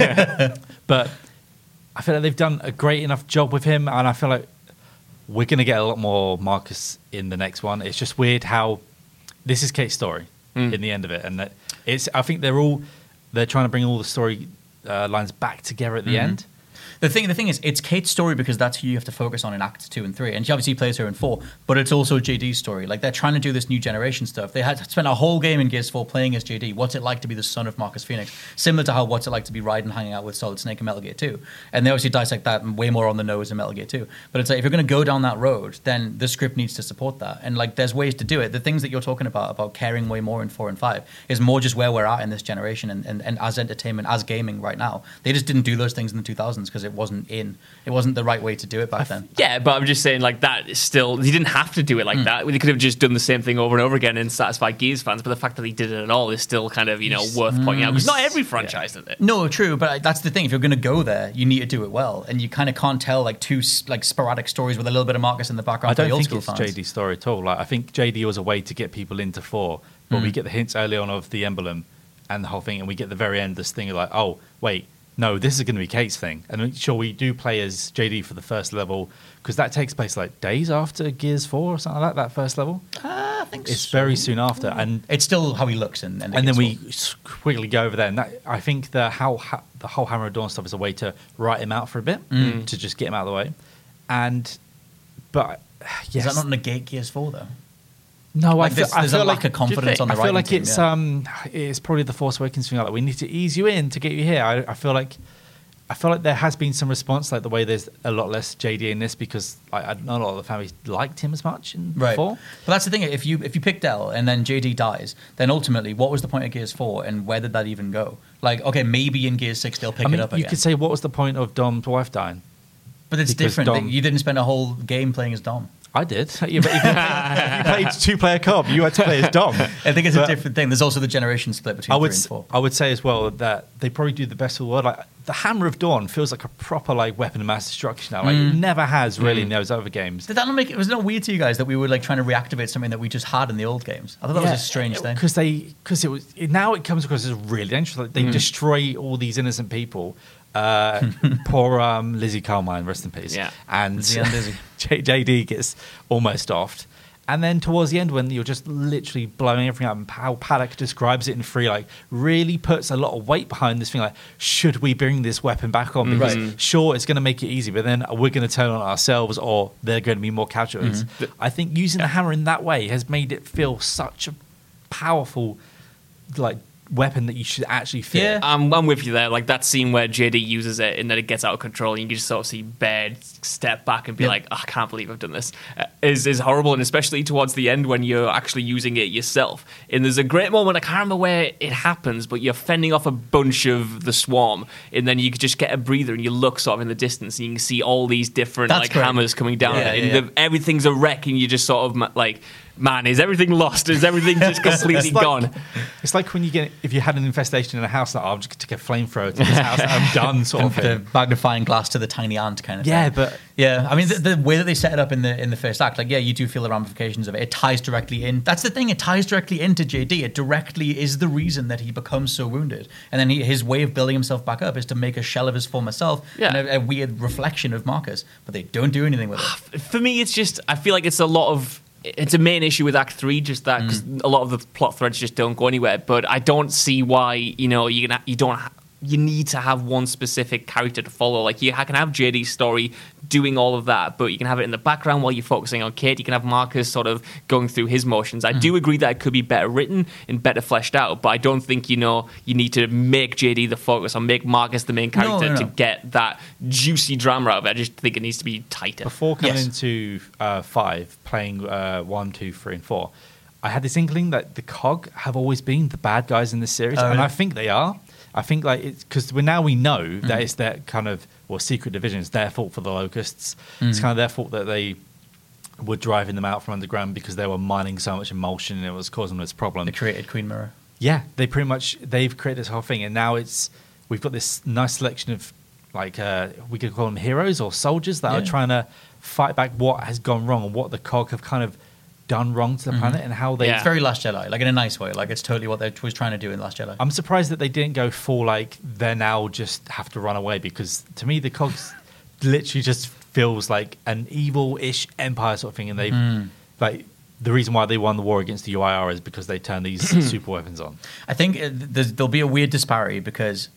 But I feel like they've done a great enough job with him, and I feel like we're going to get a lot more Marcus in the next one. It's just weird how this is Kate's story in the end of it, and that I think they're trying to bring all the story lines back together at the end. The thing is, it's Kate's story because that's who you have to focus on in Acts 2 and 3. And she obviously plays her in 4, but it's also JD's story. Like, they're trying to do this new generation stuff. They had spent a whole game in Gears 4 playing as JD. What's it like to be the son of Marcus Phoenix? Similar to what's it like to be Raiden hanging out with Solid Snake in Metal Gear 2. And they obviously dissect that way more on the nose in Metal Gear 2. But it's like, if you're going to go down that road, then the script needs to support that. And, like, there's ways to do it. The things that you're talking about caring way more in 4 and 5, is more just where we're at in this generation and as entertainment, as gaming right now. They just didn't do those things in the 2000s because it wasn't the right way to do it back then. Yeah, but I'm just saying, like, that is still... He didn't have to do it like that. They could have just done the same thing over and over again and satisfied Gears fans, but the fact that he did it at all is still kind of, worth pointing out. Because not every franchise did it. No, true, but that's the thing. If you're going to go there, you need to do it well. And you kind of can't tell, like, two sporadic stories with a little bit of Marcus in the background for the old school fans. I don't think it's JD's story at all. Like, I think JD was a way to get people into 4, but we get the hints early on of the emblem and the whole thing, and we get the very end this thing of like, oh, wait, no, this is going to be Kate's thing. And sure, we do play as JD for the first level, because that takes place like days after Gears 4 or something like that first level. I think it's very soon after. And it's still how he looks. And then we quickly go over there. And I think the whole Hammer of Dawn stuff is a way to write him out for a bit, to just get him out of the way. But yes. Does that not negate Gears 4, though? No, like there's a lack of confidence on the writing team. I feel like it's probably the Force Awakens thing. Like, we need to ease you in to get you here. I feel like there has been some response, like the way there's a lot less JD in this, because not a lot of the families liked him as much in 4. Well, that's the thing. If you pick Del and then JD dies, then ultimately, what was the point of Gears 4, and where did that even go? Like, okay, maybe in Gears 6 they'll pick it up again. You could say, what was the point of Dom's wife dying? But it's different. You didn't spend a whole game playing as Dom. I did. If you played 2-player co-op, you had to play as Dom. I think it's a different thing. There's also the generation split between 3 and 4. I would say as well that they probably do the best of the world. Like, the Hammer of Dawn feels like a proper weapon of mass destruction now. Like, it never has really in those other games. Did that not make it? Was it not weird to you guys that we were like trying to reactivate something that we just had in the old games? I thought that was a strange thing. Because now it comes across as really dangerous. Like, they destroy all these innocent people. Poor Lizzie Carmine, rest in peace. Yeah. And JD gets almost offed. And then towards the end, when you're just literally blowing everything up, and how Paddock describes it in 3, like, really puts a lot of weight behind this thing. Like, should we bring this weapon back on? Because sure, it's going to make it easy, but then we're going to turn on ourselves, or there are going to be more casualties. I think using the hammer in that way has made it feel such a powerful, weapon that you should actually fear. Yeah. I'm with you there. Like that scene where JD uses it and then it gets out of control, and you can just sort of see Baird step back and be like, oh, I can't believe I've done this. Is horrible, and especially towards the end when you're actually using it yourself. And there's a great moment, I can't remember where it happens, but you're fending off a bunch of the swarm, and then you just get a breather and you look sort of in the distance and you can see all these different hammers coming down. Everything's a wreck, and you just sort of like, man, is everything lost? Is everything just completely gone? It's like when if you had an infestation in a house, like, I'm just going to take a flamethrower to this house and I'm done, sort of thing. The magnifying glass to the tiny ant kind of thing. Yeah, but... Yeah, I mean, the way that they set it up in the first act, like, yeah, you do feel the ramifications of it. It ties directly in. That's the thing, it ties directly into JD. It directly is the reason that he becomes so wounded. And then his way of building himself back up is to make a shell of his former self and a weird reflection of Marcus. But they don't do anything with it. For me, it's just, I feel like it's a main issue with Act 3, just that, because a lot of the plot threads just don't go anywhere. But I don't see why, you need to have one specific character to follow. Like, you can have JD's story doing all of that, but you can have it in the background while you're focusing on Kate. You can have Marcus sort of going through his motions. I do agree that it could be better written and better fleshed out, but I don't think, you need to make JD the focus or make Marcus the main character to get that juicy drama out of it. I just think it needs to be tighter. Before coming into 5, playing 1, 2, 3, and 4, I had this inkling that the COG have always been the bad guys in this series, and I think they are. I think it's because we know that it's their kind of secret division. It's their fault for the locusts. It's kind of their fault that they were driving them out from underground because they were mining so much emulsion and it was causing them this problem. They created Queen Mirror. Yeah, they've created this whole thing, and now we've got this nice selection of we could call them heroes or soldiers that are trying to fight back what has gone wrong and what the COG have kind of done wrong to the planet and how they... It's very Last Jedi, like in a nice way. Like, it's totally what they was trying to do in Last Jedi. I'm surprised that they didn't go full, they're now just have to run away, because to me the COGs literally just feels like an evil-ish empire sort of thing, and they've... the reason why they won the war against the UIR is because they turned these super weapons on. I think there'll be a weird disparity because...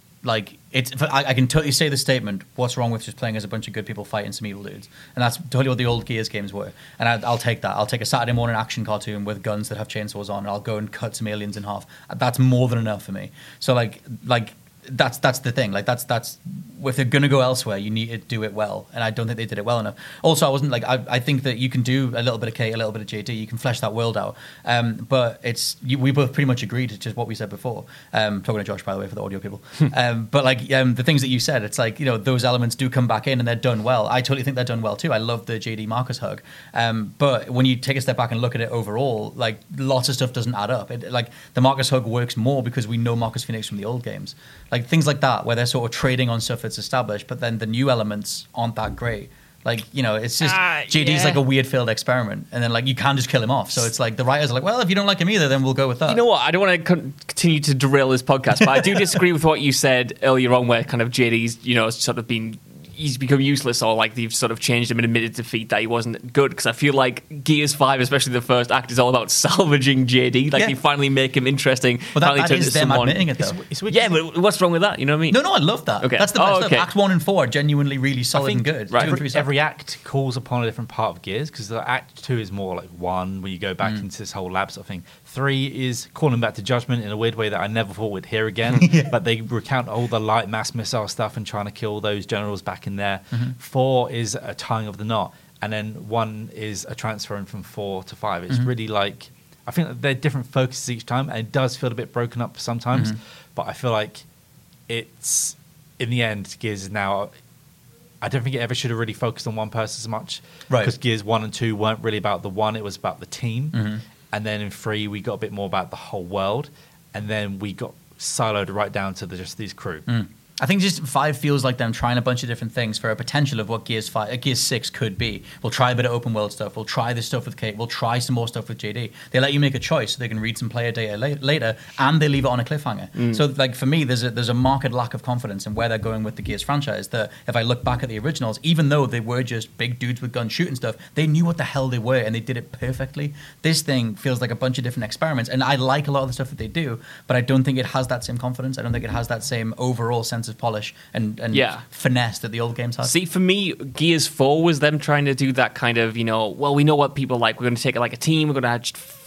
I can totally say the statement, what's wrong with just playing as a bunch of good people fighting some evil dudes? And that's totally what the old Gears games were. And I'll take that. I'll take a Saturday morning action cartoon with guns that have chainsaws on, and I'll go and cut some aliens in half. That's more than enough for me. So, that's the thing. That's if they're going to go elsewhere, you need to do it well. And I don't think they did it well enough. Also, I think that you can do a little bit of Kate, a little bit of JD. You can flesh that world out. But we both pretty much agreed to just what we said before. Talking to Josh, by the way, for the audio people. But the things that you said, it's those elements do come back in and they're done well. I totally think they're done well too. I love the JD Marcus hug. But when you take a step back and look at it overall, lots of stuff doesn't add up. The Marcus hug works more because we know Marcus Phoenix from the old games. Things like that, where they're sort of trading on stuff that's established, but then the new elements aren't that great. It's just JD's like a weird failed experiment, and then you can't just kill him off. So it's the writers are well, if you don't like him either, then we'll go with that. You know what? I don't want to continue to derail this podcast, but I do disagree with what you said earlier on, where kind of JD's sort of been. He's become useless, or they've sort of changed him and admitted defeat that he wasn't good. Because I feel like Gears 5, especially the first act, is all about salvaging JD. They finally make him interesting. But that is them admitting it, though. But what's wrong with that? You know what I mean? No, I love that. Okay. That's the best stuff. Act 1 and 4 are genuinely really solid and good. Right. Every act calls upon a different part of Gears, because Act 2 is more 1, where you go back into this whole lab sort of thing. 3 is calling back to Judgment in a weird way that I never thought we'd hear again. But they recount all the light mass missile stuff and trying to kill those generals back in there. 4 is a tying of the knot, and then 1 is a transferring from 4 to 5. It's really I think that they're different focuses each time, and it does feel a bit broken up sometimes. But I feel like it's, in the end, Gears is now... I don't think it ever should have really focused on one person as much. Right. Because Gears 1 and 2 weren't really about the one, it was about the team. And then in 3, we got a bit more about the whole world. And then we got siloed right down to just these crew. I think just 5 feels like them trying a bunch of different things for a potential of what Gears 6 could be. We'll try a bit of open world stuff. We'll try this stuff with Kate. We'll try some more stuff with JD. They let you make a choice so they can read some player data later, and they leave it on a cliffhanger. So for me, there's a marked lack of confidence in where they're going with the Gears franchise. That if I look back at the originals, even though they were just big dudes with guns shooting stuff, they knew what the hell they were and they did it perfectly. This thing feels like a bunch of different experiments, and I like a lot of the stuff that they do, but I don't think it has that same confidence. I don't think it has that same overall sense of polish and finesse that the old games had. See, for me, Gears 4 was them trying to do that kind of, we know what people like. We're going to take it like a team. We're going to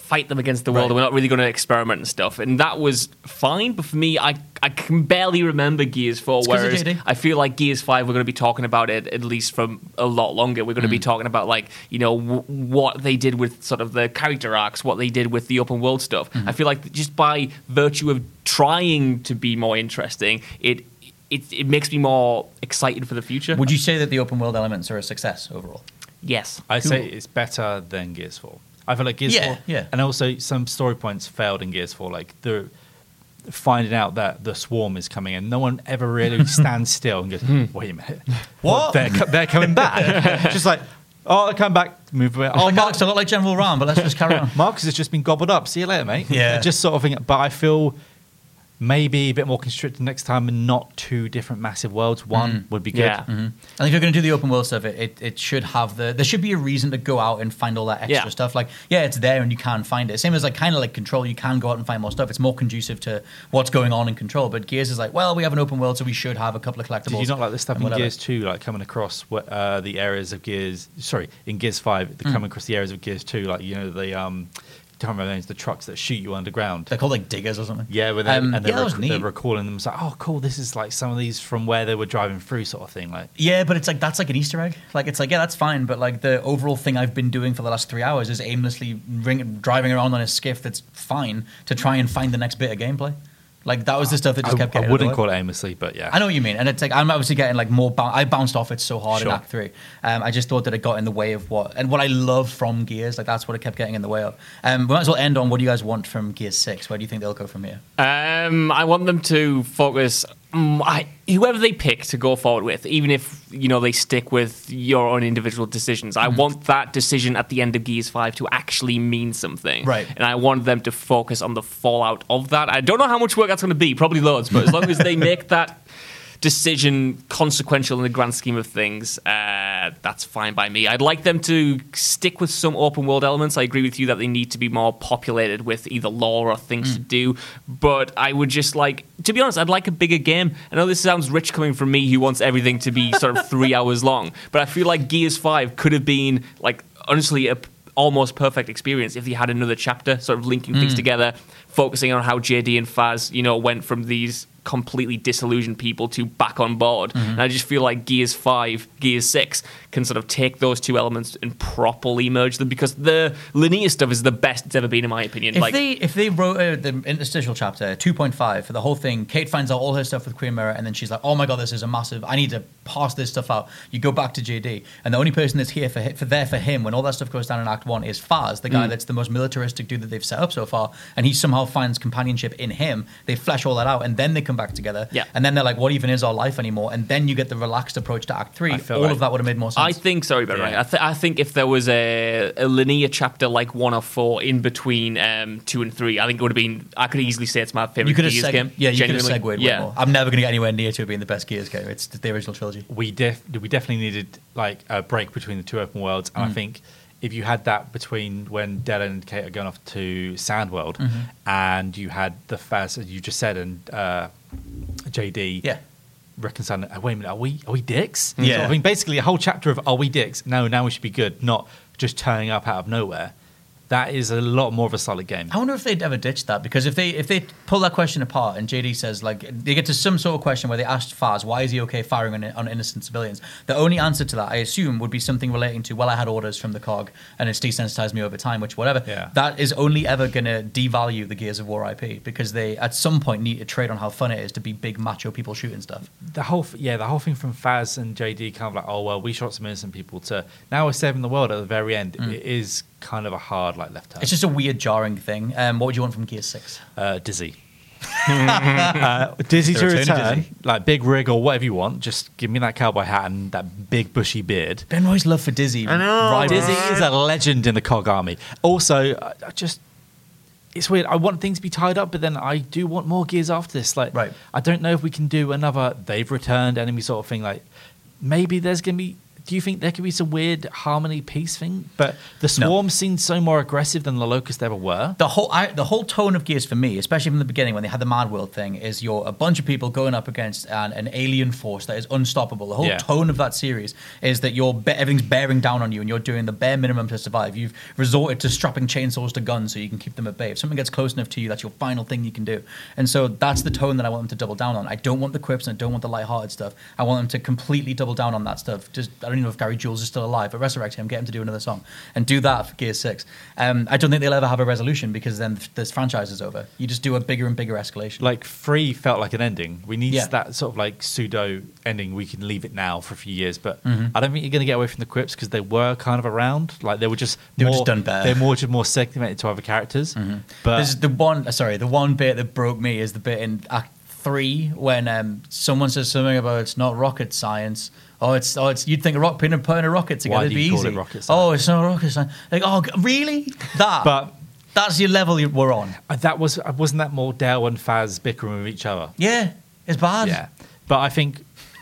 fight them against the world, and we're not really going to experiment and stuff. And that was fine, but for me, I can barely remember Gears 4, whereas I feel like Gears 5, we're going to be talking about it at least for a lot longer. We're going to be talking about, like, you know, what they did with sort of the character arcs, what they did with the open world stuff. I feel like just by virtue of trying to be more interesting, it makes me more excited for the future. Would you say that the open world elements are a success overall? Yes. I'd say it's better than Gears 4. I feel like Gears 4, and also some story points failed in Gears 4, like the finding out that the swarm is coming in. No one ever really stands still and goes, wait a minute, what? They're coming back. Just like, oh, they're coming back, move away. Oh, Mark's a lot like General Ram, but let's just carry on. Marcus has just been gobbled up. See you later, mate. Yeah. Just sort of thing. But I feel maybe a bit more constricted next time and not two different massive worlds. One would be good. Yeah. And if you're going to do the open world stuff, it should have there should be a reason to go out and find all that extra stuff. Like, it's there and you can find it. Same as like kind of like Control, you can go out and find more stuff. It's more conducive to what's going on in Control. But Gears is like, well, we have an open world, so we should have a couple of collectibles. Did you not like the stuff in Gears 2, like coming across the areas of Gears? Sorry, in Gears 5, coming across the areas of Gears 2, like, you know, the I can't remember the names, the trucks that shoot you underground. They're called like diggers or something. Yeah, they're recalling them. It's like, oh, cool, this is like some of these from where they were driving through, sort of thing. Like, yeah, but it's like that's like an Easter egg. Like, it's like, yeah, that's fine, but like the overall thing I've been doing for the last 3 hours is aimlessly driving around on a skiff that's fine to try and find the next bit of gameplay. Like, that was the stuff that just kept getting. I wouldn't call it aimlessly, but yeah. I know what you mean. And it's like, I'm obviously getting like more. I bounced off it so hard in Act 3. I just thought that it got in the way of what I love from Gears. Like, that's what it kept getting in the way of. We might as well end on what do you guys want from Gears 6? Where do you think they'll go from here? I want them to focus. Whoever they pick to go forward with, even if, you know, they stick with your own individual decisions, I want that decision at the end of Gears 5 to actually mean something. Right. And I want them to focus on the fallout of that. I don't know how much work that's going to be, probably loads, but as long as they make that decision consequential in the grand scheme of things, that's fine by me. I'd like them to stick with some open world elements. I agree with you that they need to be more populated with either lore or things to do, but I would just like, to be honest, I'd like a bigger game. I know this sounds rich coming from me who wants everything to be sort of 3 hours long, but I feel like Gears 5 could have been, like, honestly, a almost perfect experience if you had another chapter sort of linking things together, focusing on how JD and Faz, you know, went from these completely disillusioned people to back on board. And I just feel like Gears 5, Gears 6 can sort of take those two elements and properly merge them, because the linear stuff is the best it's ever been, in my opinion. If they wrote the interstitial chapter 2.5 for the whole thing, Kate finds out all her stuff with Queen Mirror, and then she's like, oh my god, this is a massive, I need to pass this stuff out. You go back to JD, and the only person that's here for him when all that stuff goes down in Act 1 is Faz, the guy that's the most militaristic dude that they've set up so far, and he somehow finds companionship in him. They flesh all that out, and then they come back together, and then they're like, what even is our life anymore? And then you get the relaxed approach to Act 3. Of that would have made more sense. I think I think if there was a linear chapter like 1 or 4 in between 2 and 3, I think it would have been, I could easily say it's my favorite Gears game. Yeah, you could have segued way more. I'm never going to get anywhere near to it being the best Gears game. It's the original trilogy. We definitely needed like a break between the two open worlds, and I think if you had that between when Della and Kate are going off to Sandworld, and you had the Faz, as you just said, and JD reconciling, wait a minute, are we dicks? Yeah. I mean, basically a whole chapter of, are we dicks? No, now we should be good, not just turning up out of nowhere. That is a lot more of a solid game. I wonder if they'd ever ditch that, because if they pull that question apart and JD says, like, they get to some sort of question where they asked Faz, why is he okay firing on innocent civilians? The only answer to that, I assume, would be something relating to, well, I had orders from the COG and it's desensitized me over time, which whatever. Yeah. That is only ever going to devalue the Gears of War IP, because they at some point need to trade on how fun it is to be big macho people shooting stuff. The whole thing from Faz and JD kind of like, oh well, we shot some innocent people, to now we're saving the world at the very end. It is kind of a hard left turn. It's just a weird, jarring thing. What would you want from Gears 6? Dizzy. Dizzy to return, Dizzy. Like big rig or whatever you want. Just give me that cowboy hat and that big bushy beard. Ben Roy's love for Dizzy. I know. Dizzy is a legend in the COG army. Also, it's weird. I want things to be tied up, but then I do want more Gears after this. Like, I don't know if we can do another they've returned enemy sort of thing. Like, maybe there's going to be do you think there could be some weird harmony peace thing? But the Swarm seemed so more aggressive than the Locust ever were. The whole tone of Gears for me, especially from the beginning when they had the Mad World thing, is you're a bunch of people going up against an alien force that is unstoppable. The whole tone of that series is that everything's bearing down on you and you're doing the bare minimum to survive. You've resorted to strapping chainsaws to guns so you can keep them at bay. If something gets close enough to you, that's your final thing you can do. And so that's the tone that I want them to double down on. I don't want the quips and I don't want the lighthearted stuff. I want them to completely double down on that stuff. Just, I don't even know if Gary Jules is still alive, but resurrect him, get him to do another song, and do that for Gears 6. I don't think they'll ever have a resolution because then this franchise is over. You just do a bigger and bigger escalation. Like 3 felt like an ending. We need that sort of like pseudo ending. We can leave it now for a few years, but I don't think you're going to get away from the quips because they were kind of around. Like they were just done better. They're more segmented to other characters. But this is the one bit that broke me is the bit in Act 3 when someone says something about it's not rocket science. Oh, it's you'd think putting a rocket together would be easy. Call it rocket science? Oh, it's not rocket science. Like, oh, really? That's your level we're on. Wasn't that more Dale and Faz bickering with each other? Yeah, it's bad. Yeah, but I think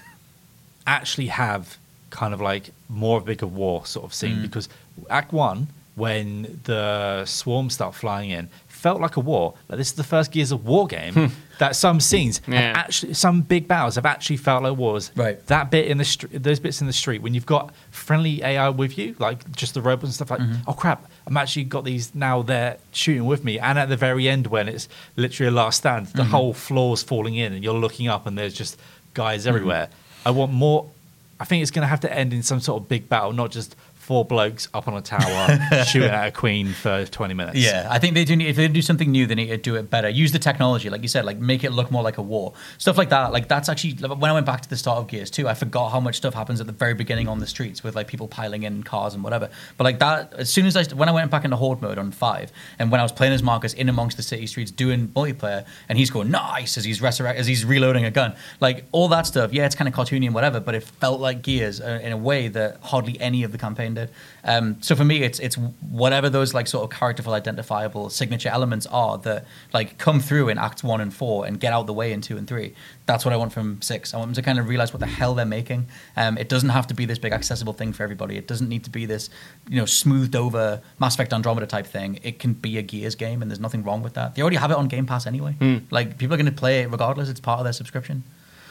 actually have kind of like more of a bigger war sort of scene because Act 1, when the Swarm start flying in, felt like a war. Like this is the first Gears of War game that some scenes, have actually, some big battles have actually felt like wars. Right. That bit in the street, those bits in the street, when you've got friendly AI with you, like just the robots and stuff, like, oh crap, I'm actually got these now. They're shooting with me, and at the very end when it's literally a last stand, the whole floor's falling in, and you're looking up, and there's just guys everywhere. I want more. I think it's going to have to end in some sort of big battle, not just 4 blokes up on a tower shooting at a queen for 20 minutes. Yeah, I think they do need, if they do something new, they need to do it better. Use the technology, like you said, like make it look more like a war. Stuff like that. Like that's actually, when I went back to the start of Gears 2, I forgot how much stuff happens at the very beginning on the streets with like people piling in cars and whatever. But like that, as soon as when I went back into Horde mode on 5, and when I was playing as Marcus in amongst the city streets doing multiplayer, and he's going nice as he's reloading a gun, like all that stuff. Yeah, it's kind of cartoony and whatever, but it felt like Gears in a way that hardly any of the campaign did. So for me, it's whatever those like sort of characterful, identifiable signature elements are that like come through in Acts 1 and 4 and get out the way in 2 and 3. That's what I want from 6. I want them to kind of realize what the hell they're making. It doesn't have to be this big accessible thing for everybody. It doesn't need to be this, smoothed over Mass Effect Andromeda type thing. It can be a Gears game, and there's nothing wrong with that. They already have it on Game Pass anyway. Like people are going to play it regardless. It's part of their subscription.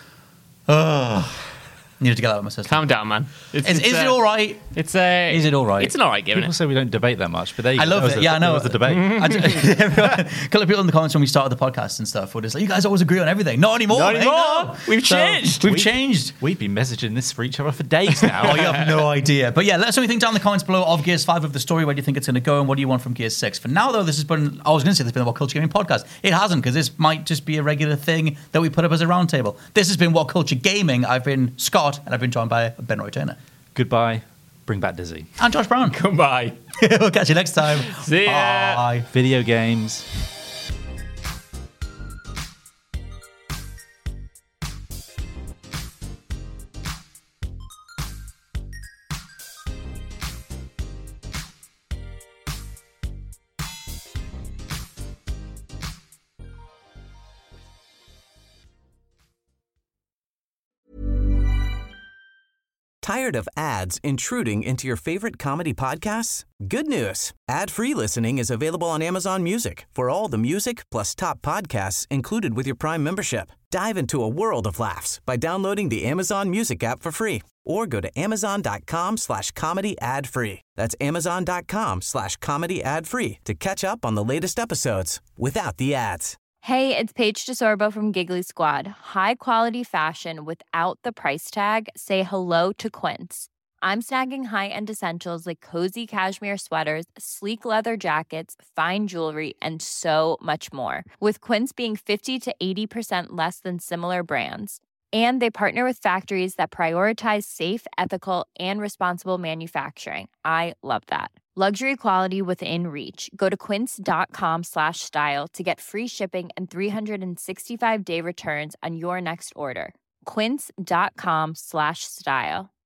Needed to get that out of my system. Calm down, man. Is it all right? Is it all right? It's an all right game. People say we don't debate that much, but there you go. I love it. Yeah, I know. That was the debate. A couple of people in the comments when we started the podcast and stuff were just like, you guys always agree on everything. Not anymore. No. We've changed. We've changed. We've been messaging this for each other for days now. Oh, you have no idea. But yeah, let us know what you think down in the comments below of Gears 5 of the story. Where do you think it's going to go, and what do you want from Gears 6? For now, though, I was going to say this has been the What Culture Gaming podcast. It hasn't, because this might just be a regular thing that we put up as a roundtable. This has been What Culture Gaming. I've been Scott, and I've been joined by Ben Roy Turner. Goodbye. Bring back Dizzy. And Josh Brown. Goodbye. We'll catch you next time. See ya. Bye. Video games. Tired of ads intruding into your favorite comedy podcasts? Good news. Ad-free listening is available on Amazon Music for all the music plus top podcasts included with your Prime membership. Dive into a world of laughs by downloading the Amazon Music app for free or go to amazon.com/comedy ad-free. That's amazon.com/comedy ad-free to catch up on the latest episodes without the ads. Hey, it's Paige DeSorbo from Giggly Squad. High quality fashion without the price tag. Say hello to Quince. I'm snagging high-end essentials like cozy cashmere sweaters, sleek leather jackets, fine jewelry, and so much more. With Quince being 50 to 80% less than similar brands. And they partner with factories that prioritize safe, ethical, and responsible manufacturing. I love that. Luxury quality within reach. Go to quince.com/style to get free shipping and 365-day returns on your next order. Quince.com/style.